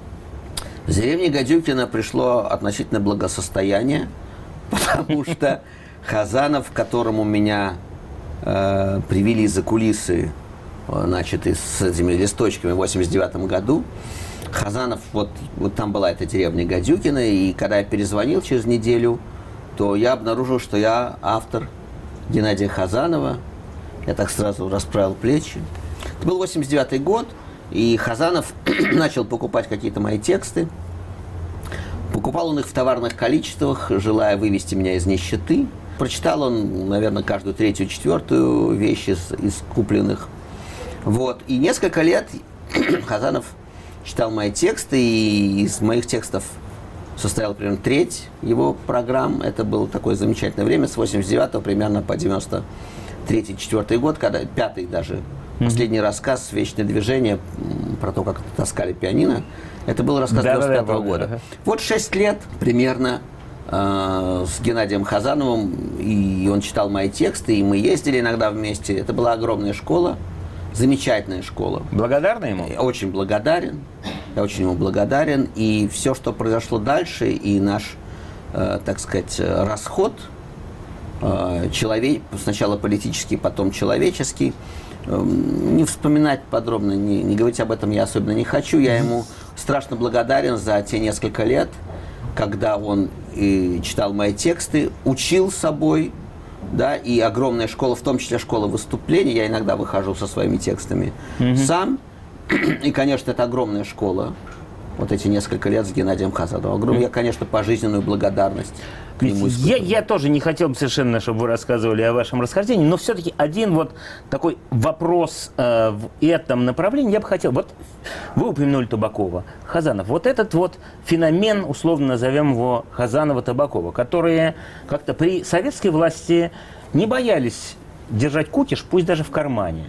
С деревни Гадюкина пришло относительное благосостояние, потому что Хазанов, к которому меня э, привели за кулисы, значит, и с этими листочками в восемьдесят девятом году, Хазанов, вот, вот там была эта деревня Гадюкина, и когда я перезвонил через неделю, то я обнаружил, что я автор Геннадия Хазанова. Я так сразу расправил плечи. Это был восемьдесят девятый год, и Хазанов начал покупать какие-то мои тексты. Покупал он их в товарных количествах, желая вывести меня из нищеты. Прочитал он, наверное, каждую третью, четвертую вещь из, из купленных. Вот. И несколько лет Хазанов читал мои тексты, и из моих текстов состояла примерно треть его программ. Это было такое замечательное время, с восемьдесят девятого примерно по девяносто третий, четвёртый год, когда пятый даже, mm-hmm. последний рассказ «Вечное движение», про то, как таскали пианино. Это был рассказ девяносто пятого года. Ага. Вот шесть лет примерно э, с Геннадием Хазановым, и он читал мои тексты, и мы ездили иногда вместе. Это была огромная школа, замечательная школа. Благодарна ему? Я очень благодарен. Я очень ему благодарен. И все, что произошло дальше, и наш, э, так сказать, расход, э, человек, сначала политический, потом человеческий, не вспоминать подробно, не, не говорить об этом я особенно не хочу. Я ему страшно благодарен за те несколько лет, когда он и читал мои тексты, учил собой, да, и огромная школа, в том числе школа выступлений. Я иногда выхожу со своими текстами mm-hmm. сам. И, конечно, это огромная школа. Вот эти несколько лет с Геннадием Хазановым. Mm-hmm. Я, конечно, пожизненную благодарность к нему я, я тоже не хотел бы совершенно, чтобы вы рассказывали о вашем расхождении, но все-таки один вот такой вопрос э, в этом направлении я бы хотел. Вот вы упомянули Табакова, Хазанов. Вот этот вот феномен, условно назовем его Хазанова-Табакова, которые как-то при советской власти не боялись держать кукиш, пусть даже в кармане.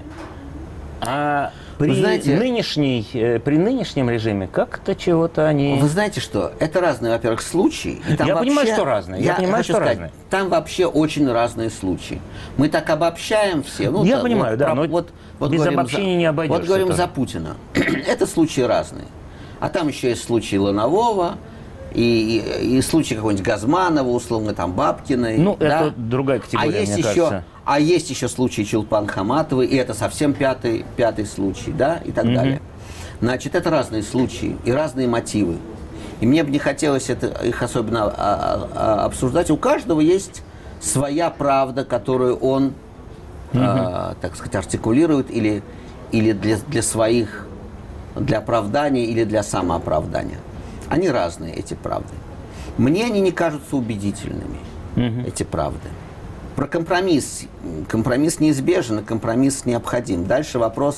А при, знаете, нынешней, э, при нынешнем режиме как-то чего-то они... Вы знаете что? Это разные, во-первых, случаи. И там я вообще, понимаю, что разные. Я, я понимаю, что сказать, разные. Там вообще очень разные случаи. Мы так обобщаем все. Ну, я то, понимаю, вот, да, про, но вот, вот без обобщения за, не обойдешься. Вот говорим тоже. за Путина. Это случаи разные. А там еще есть случаи Ланового, и, и, и случаи какого-нибудь Газманова, условно, там, Бабкиной. Ну, да? это другая категория, а есть мне еще, кажется. А есть еще случай Чулпан Хаматовой, и это совсем пятый, пятый случай, да, и так mm-hmm. далее. Значит, это разные случаи и разные мотивы. И мне бы не хотелось это, их особенно а, а, обсуждать. У каждого есть своя правда, которую он, mm-hmm. а, так сказать, артикулирует или, или для, для своих, для оправдания или для самооправдания. Они разные, эти правды. Мне они не кажутся убедительными, mm-hmm. эти правды. Про компромисс. Компромисс неизбежен, и компромисс необходим. Дальше вопрос,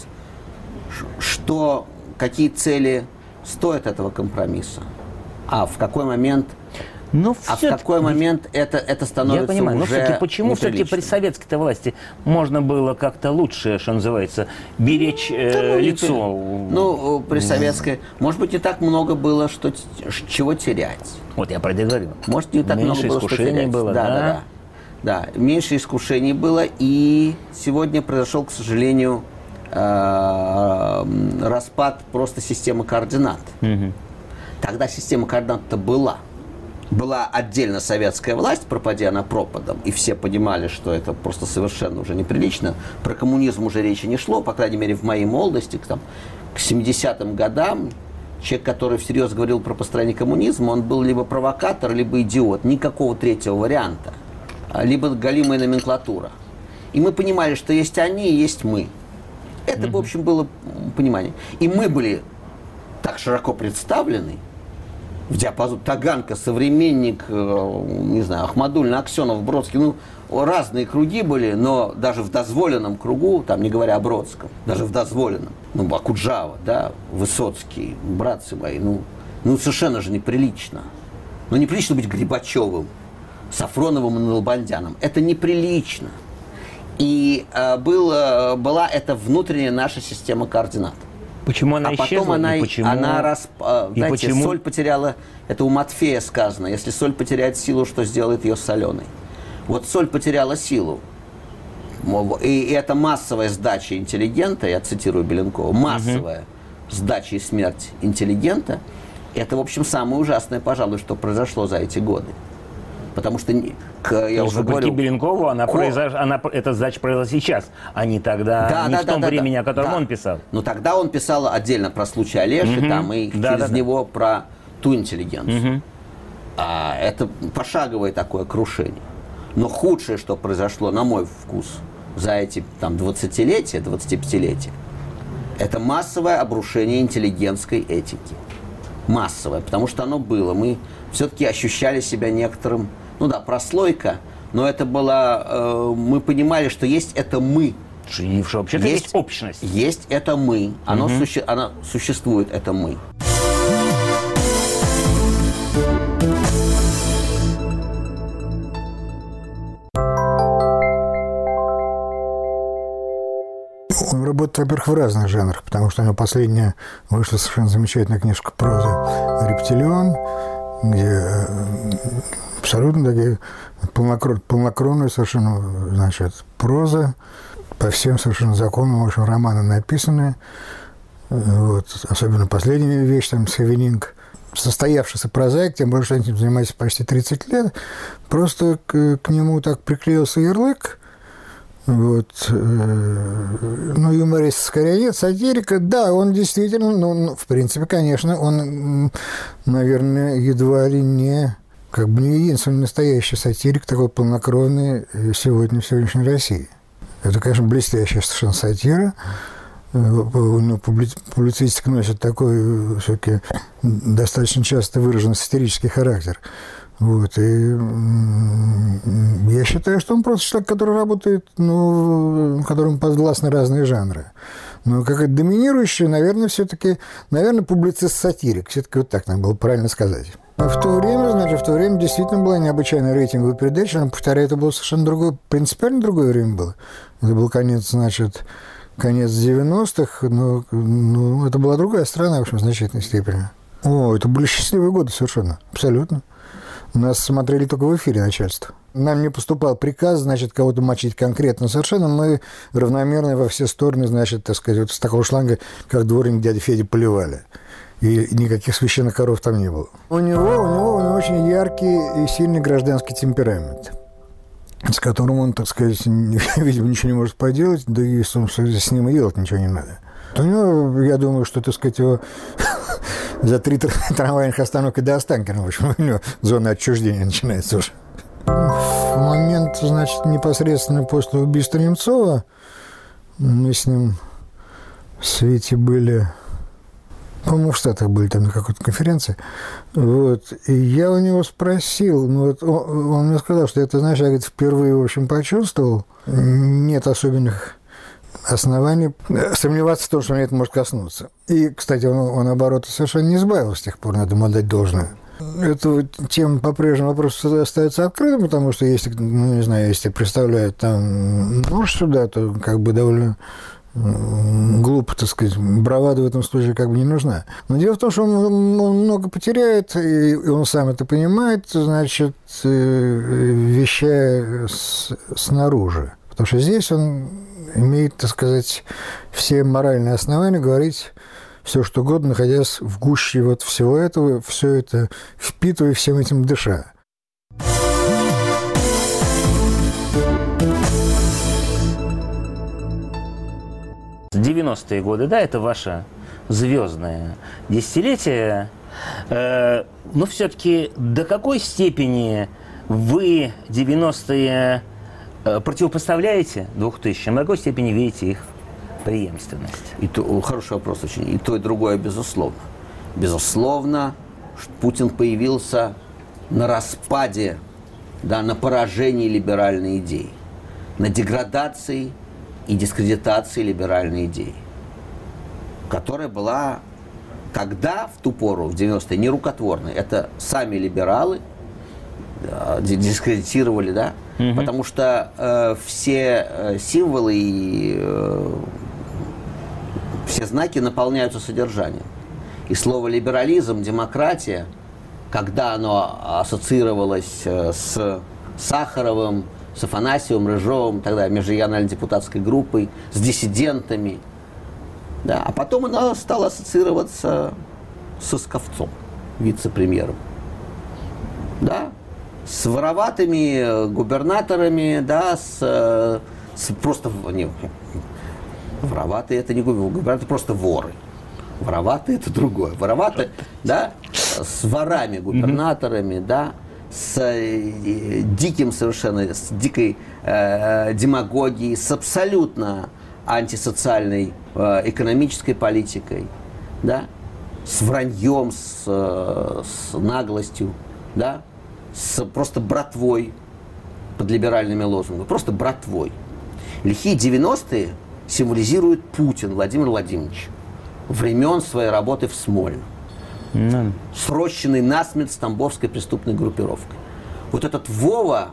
что, какие цели стоят этого компромисса, а в какой момент Но а в какой момент это, это становится Я понимаю, уже но все-таки почему все-таки при советской-то власти можно было как-то лучше, что называется, беречь э, да, ну, лицо? Ну, при советской, может быть, не так много было, что, чего терять. Вот я про это говорю. Может, не так Меньше много было, что терять. было, да, да? Да, да. Да, меньше искушений было, и сегодня произошел, к сожалению, распад просто системы координат. Угу. Тогда система координат-то была. Была отдельно советская власть, пропадя она пропадом, и все понимали, что это просто совершенно уже неприлично. Про коммунизм уже речи не шло, по крайней мере, в моей молодости, к, там, к семидесятым годам, человек, который всерьез говорил про построение коммунизма, он был либо провокатор, либо идиот. Никакого третьего варианта. Либо галимая номенклатура. И мы понимали, что есть они и есть мы. Это, mm-hmm. в общем, было понимание. И мы были так широко представлены, в диапазон Таганка, Современник, не знаю, Ахмадуллин, Аксенов, Бродский, ну, разные круги были, но даже в дозволенном кругу, там, не говоря о Бродском, даже в дозволенном, ну, Акуджава, да, Высоцкий, братцы мои, ну, ну совершенно же неприлично. Ну, неприлично быть Грибачевым, Сафроновым и Нalbandiaном. Это неприлично. И э, было, была эта внутренняя наша система координат. Почему она а исчезла? потом она, и почему? она расп... и знаете, почему? соль потеряла, это у Матфея сказано, если соль потеряет силу, что сделает ее соленой? Вот соль потеряла силу. И, и это массовая сдача интеллигента, я цитирую Беленкова, массовая угу. сдача и смерть интеллигента, это, в общем, самое ужасное, пожалуй, что произошло за эти годы. Потому что, к, я уже говорю... Беленкову, она ко... произош... она, эта задача произошла сейчас, а не тогда, да, не да, в том да, времени, да, о котором да. он писал. Но тогда он писал отдельно про случай Олеши, угу. там, и да, через да, него да. про ту интеллигенцию. Угу. А, это пошаговое такое крушение. Но худшее, что произошло, на мой вкус, за эти там, двадцатилетия, двадцатипятилетия, это массовое обрушение интеллигентской этики. Массовое, потому что оно было. Мы все-таки ощущали себя некоторым... Ну да, прослойка, но это было... Э, мы понимали, что есть это мы. И вообще-то есть, есть общность. Есть это мы. Оно, угу. суще, оно существует, это мы. Он работает, во-первых, в разных жанрах, потому что у него последняя вышла совершенно замечательная книжка прозы «Рептилион», где абсолютно такие полнокрон, полнокронная совершенно, значит, проза, по всем совершенно законам, в общем, романы написаны. Вот. Особенно последняя вещь, там, «Севенинг», состоявшийся прозаик, тем более, что они этим занимаются почти тридцать лет, просто к, к нему так приклеился ярлык. Вот. Ну, юморист скорее нет, сатирика, да, он действительно, ну, в принципе, конечно, он, наверное, едва ли не, как бы не единственный настоящий сатирик, такой полнокровный сегодня в сегодняшней России. Это, конечно, блестящая совершенно сатира. Ну, публицистика носит такой, все-таки, достаточно часто выраженный сатирический характер. Вот, и я считаю, что он просто человек, который работает, ну, которому подвластны разные жанры. Но как доминирующий, наверное, все-таки, наверное, публицист-сатирик. Все-таки вот так надо было правильно сказать. Но в то время, значит, в то время действительно была необычайная рейтинговая передача, но, повторяю, это было совершенно другое, принципиально другое время было. Это был конец, значит, конец девяностых, но ну, это была другая страна, в общем, в значительной степени. О, это были счастливые годы совершенно, абсолютно. Нас смотрели только в эфире начальство. Нам не поступал приказ, значит, кого-то мочить конкретно совершенно. Мы равномерно во все стороны, значит, так сказать, вот с такого шланга, как дворник дяди Федя, поливали. И никаких священных коров там не было. У него, у него, у него очень яркий и сильный гражданский темперамент, с которым он, так сказать, видимо, ничего не может поделать, да и с ним и делать ничего не надо. У него, я думаю, что, так сказать, его за три трамвайных остановки до Останкина, в общем, у него зона отчуждения начинается уже. В момент, значит, непосредственно после убийства Немцова мы с ним в Свете были, по-моему, в Штатах были там на какой-то конференции, вот, и я у него спросил, ну, вот он, он мне сказал, что это, знаешь, я, говорит, впервые, в общем, почувствовал, нет особенных оснований сомневаться в том, что мне это может коснуться. И, кстати, он, он наоборот, совершенно не избавился с тех пор, надо ему отдать должное. эта тема по-прежнему вопрос остается открытым, потому что если, ну, не знаю, если представляют там нож сюда, то как бы довольно глупо, так сказать, бравада в этом случае как бы не нужна. Но дело в том, что он, он много потеряет, и он сам это понимает, значит, вещая с, снаружи. Потому что здесь он имеет, так сказать, все моральные основания говорить все, что угодно, находясь в гуще вот всего этого, все это впитывая, всем этим дыша. девяностые годы, да, это ваше звездное десятилетие, э, но все-таки до какой степени вы девяностые э, противопоставляете двухтысячным, до какой степени видите их преемственность? И то, хороший вопрос очень. И то, и другое, безусловно. Безусловно, Путин появился на распаде, да, на поражении либеральной идеи, на деградации и дискредитации либеральной идеи, которая была тогда, в ту пору, в девяностые, нерукотворной. Это сами либералы да, дискредитировали, да, угу. Потому что э, все э, символы и э, все знаки наполняются содержанием. И слово либерализм, демократия, когда оно ассоциировалось э, с Сахаровым, с Афанасьевым, Рыжовым, тогда межрегиональной депутатской группой, с диссидентами. Да. А потом она стала ассоциироваться со Сковцом, вице-премьером. Да. С вороватыми губернаторами, да, с, с просто... Не, вороватые это не губернаторы, это просто воры. Вороватые это другое. Вороватые, да, с ворами, губернаторами, да, с э, диким совершенно, с дикой э, демагогией, с абсолютно антисоциальной э, экономической политикой, да, с враньем, с, э, с наглостью, да, с просто братвой под либеральными лозунгами, просто братвой. Лихие девяностые символизирует Путин Владимир Владимирович времен своей работы в Смольном. Mm. Срощенный насмерть с тамбовской преступной группировкой. Вот этот Вова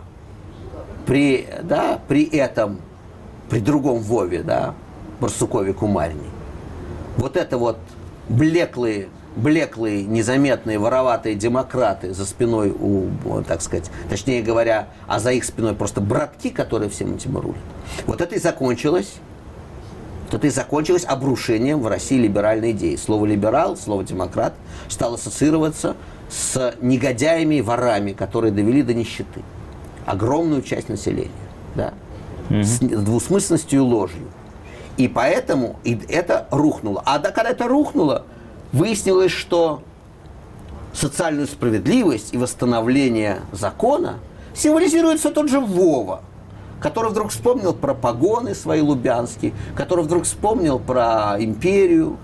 при, да, при этом, при другом Вове, да, Барсукове Кумарине, вот это вот блеклые, блеклые, незаметные, вороватые демократы за спиной у, так сказать, точнее говоря, а за их спиной просто братки, которые всем этим рулят. Вот это и закончилось. Это и закончилось обрушением в России либеральной идеи. Слово «либерал», слово «демократ» стало ассоциироваться с негодяями и ворами, которые довели до нищеты огромную часть населения. Да? Mm-hmm. С двусмысленностью и ложью. И поэтому и это рухнуло. А когда это рухнуло, выяснилось, что социальную справедливость и восстановление закона символизирует все тот же Вова, который вдруг вспомнил про погоны свои лубянские, который вдруг вспомнил про империю.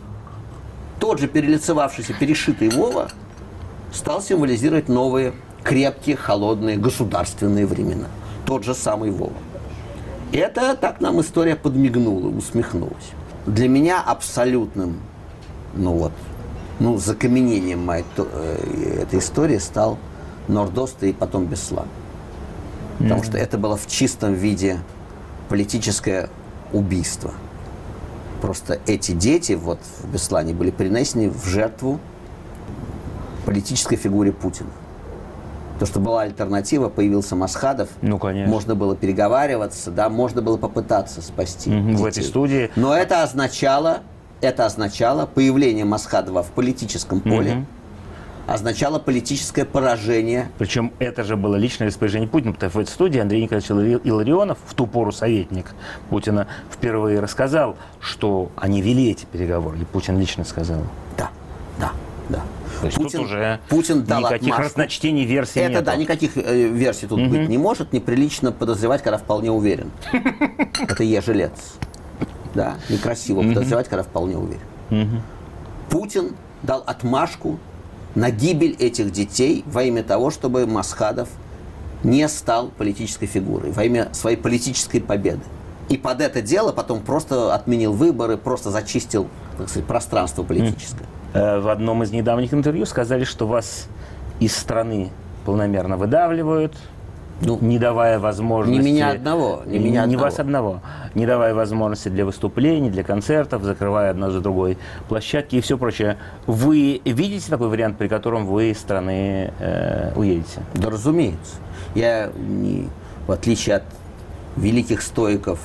Тот же перелицевавшийся, перешитый Вова стал символизировать новые, крепкие, холодные, государственные времена. Тот же самый Вова. Это так нам история подмигнула, усмехнулась. Для меня абсолютным, ну вот, ну, закаменением моей, этой истории стал Нордост и потом Беслан. Потому что это было в чистом виде политическое убийство. Просто эти дети вот в Беслане были принесены в жертву политической фигуре Путина. То, что была альтернатива, появился Масхадов, ну, конечно. Можно было переговариваться, да, можно было попытаться спасти mm-hmm, детей. В этой студии. Но это означало, это означало появление Масхадова в политическом поле. Mm-hmm. Означало политическое поражение. Причем это же было личное распоряжение Путина, потому что в этой студии Андрей Николаевич Илларионов, в ту пору советник Путина, впервые рассказал, что они вели эти переговоры, и Путин лично сказал. Да, да, да. То есть Путин, тут уже Путин дал никаких отмашку. Разночтений версий Это нету. Да, никаких э, версий тут угу. быть не может. Неприлично подозревать, когда вполне уверен. Это ежелец. Да, некрасиво подозревать, когда вполне уверен. Путин дал отмашку на гибель этих детей во имя того, чтобы Масхадов не стал политической фигурой, во имя своей политической победы. И под это дело потом просто отменил выборы, просто зачистил, так сказать, пространство политическое. В одном из недавних интервью сказали, что вас из страны планомерно выдавливают, Ну, не давая возможности... Не меня одного. Не, меня не одного. вас одного. Не давая возможности для выступлений, для концертов, закрывая одна за другой площадки и все прочее. Вы видите такой вариант, при котором вы из страны э, уедете? Да, разумеется. Я, не, в отличие от великих стоиков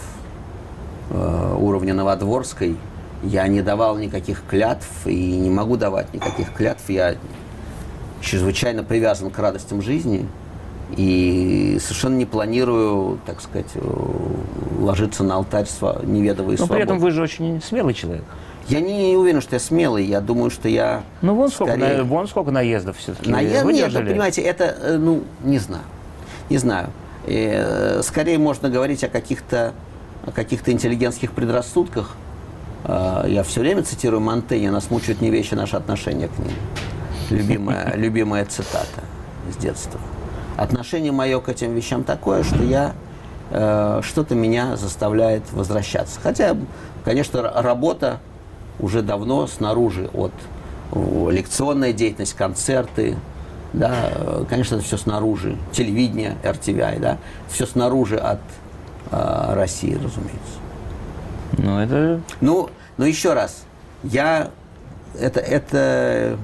э, уровня Новодворской, я не давал никаких клятв и не могу давать никаких клятв. Я чрезвычайно привязан к радостям жизни. И совершенно не планирую, так сказать, ложиться на алтарь неведовой свободы. Но при этом вы же очень смелый человек. Я не уверен, что я смелый. Я думаю, что я Ну, вон, сколько, скорее... на, вон сколько наездов все-таки Наезд... Нет, выдержали. понимаете, это, ну, не знаю. Не знаю. И, скорее можно говорить о каких-то, о каких-то интеллигентских предрассудках. Я все время цитирую Монтэня: «Нас мучают не вещи, наши отношения к ним». Любимая, любимая цитата с детства. Отношение мое к этим вещам такое, что я, э, что-то меня заставляет возвращаться. Хотя, конечно, работа уже давно снаружи, от о, лекционная деятельность, концерты, да, конечно, это все снаружи, телевидение, эр ти ви ай, да, все снаружи от э, России, разумеется. Ну, это... Ну, но еще раз, я, это, это,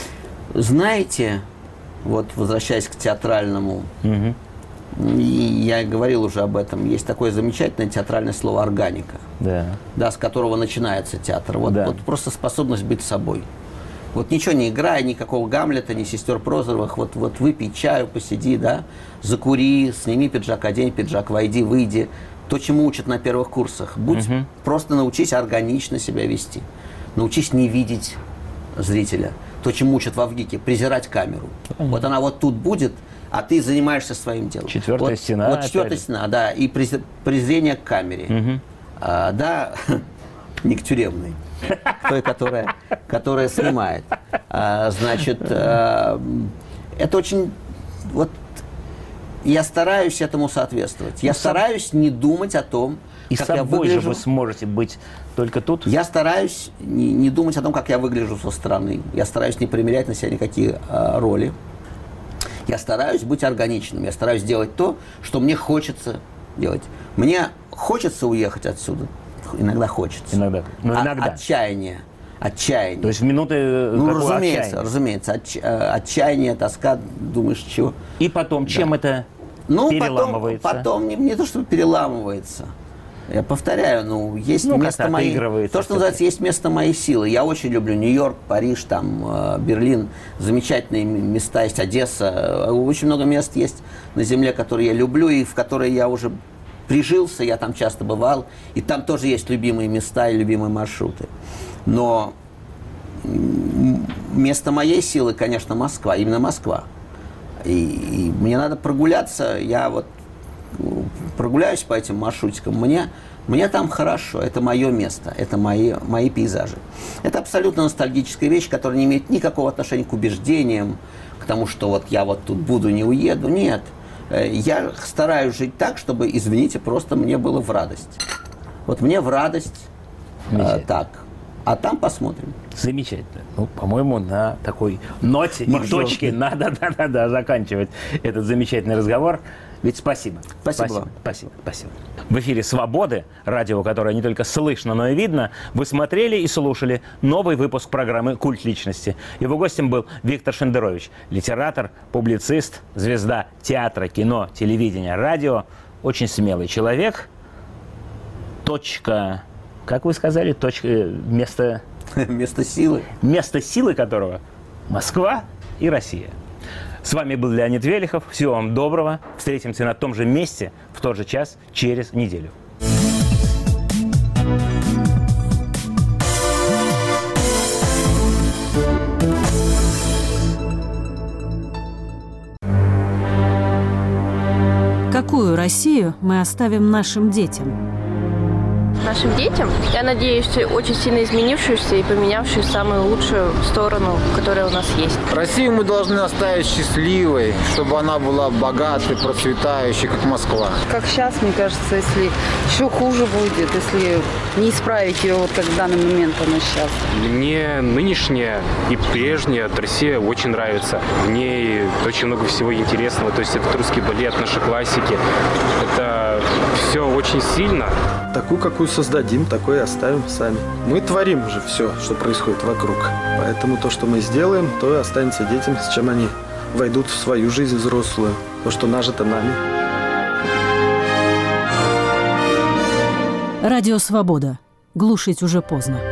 знаете... Вот, возвращаясь к театральному, угу. и я говорил уже об этом, есть такое замечательное театральное слово «органика», да. Да, с которого начинается театр. Вот, да. вот просто способность быть собой. Вот ничего не играя, никакого Гамлета, ни сестер Прозоровых, вот, вот выпей чаю, посиди, да, закури, сними пиджак, одень пиджак, войди, выйди. То, чему учат на первых курсах. Будь, угу. Просто научись органично себя вести. Научись не видеть зрителя. То, чему учат в ВГИКе, презирать камеру. Понятно. Вот она вот тут будет, а ты занимаешься своим делом. Четвертая вот, стена. Вот четвертая стена, да, и презрение к камере. Угу. А, да, не к тюремной, той, которая, которая снимает. А, значит, а, это очень... Вот я стараюсь этому соответствовать. Я стараюсь не думать о том, и как собой я выгляжу. Же вы сможете быть только тут? Я стараюсь не, не думать о том, как я выгляжу со стороны. Я стараюсь не примерять на себя никакие а, роли. Я стараюсь быть органичным. Я стараюсь делать то, что мне хочется делать. Мне хочется уехать отсюда. Иногда хочется. Иногда. Ну, иногда. А, отчаяние. Отчаяние. То есть в минуты... Ну, разумеется, отчаяния? разумеется. Отч, отчаяние, тоска, думаешь, чего. И потом, чем да. это ну, переламывается? Потом, потом не, не то, что переламывается. Я повторяю, ну, есть ну, место моей... То, что называется, есть место моей силы. Я очень люблю Нью-Йорк, Париж, там, Берлин. Замечательные места есть, Одесса. Очень много мест есть на земле, которые я люблю и в которые я уже прижился. Я там часто бывал. И там тоже есть любимые места и любимые маршруты. Но место моей силы, конечно, Москва. Именно Москва. И, и мне надо прогуляться. Я вот прогуляюсь по этим маршрутикам, мне, мне там хорошо, это мое место, это мои, мои пейзажи. Это абсолютно ностальгическая вещь, которая не имеет никакого отношения к убеждениям, к тому, что вот я вот тут буду, не уеду. Нет, я стараюсь жить так, чтобы, извините, просто мне было в радость. Вот мне в радость э, так, а там посмотрим. Замечательно. Ну, по-моему, на такой ноте и точке надо да, да, да, заканчивать этот замечательный разговор. Ведь спасибо. Спасибо. Спасибо. Спасибо. Спасибо. В эфире «Свободы», радио, которое не только слышно, но и видно, вы смотрели и слушали новый выпуск программы «Культ личности». Его гостем был Виктор Шендерович, литератор, публицист, звезда театра, кино, телевидения, радио. Очень смелый человек. Точка, как вы сказали, точка, место... Место силы. Место силы которого Москва и Россия. С вами был Леонид Велихов. Всего вам доброго. Встретимся на том же месте в тот же час через неделю. Какую Россию мы оставим нашим детям? нашим детям. Я надеюсь, очень сильно изменившуюся и поменявшую в самую лучшую сторону, которая у нас есть. Россию мы должны оставить счастливой, чтобы она была богатой, процветающей, как Москва. Как сейчас, мне кажется, если еще хуже будет, если не исправить ее, вот как в данный момент она сейчас. Мне нынешняя и прежняя Россия очень нравится. В ней очень много всего интересного. То есть это русский балет, наши классики. Это все очень сильно. Такую, какую создадим, такой и оставим сами. Мы творим уже все, что происходит вокруг. Поэтому то, что мы сделаем, то и останется детям, с чем они войдут в свою жизнь взрослую. То, что нажито нами. Радио «Свобода». Глушить уже поздно.